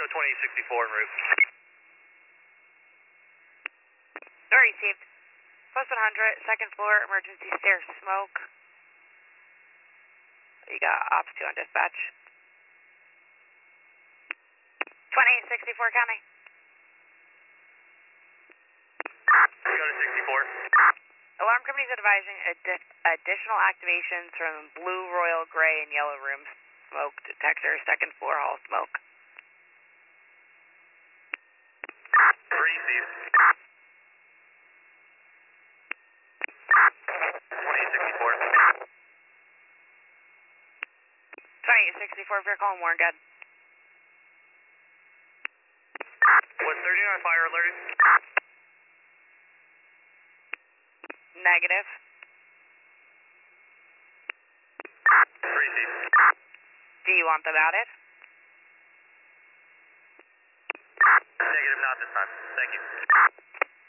show 2864 en route. Received. Post 100, second floor, emergency stairs, smoke. You got Ops 2 on dispatch. 2864 County. Go to 64. Alarm companies advising additional activations from blue, royal, gray, and yellow rooms. Smoke detector, second floor hall smoke. Received. 2864. 2864, if you're calling Warren, good. Was 39 fire alerted? Negative. Received. Do you want them outed? Negative, not this time. Thank you.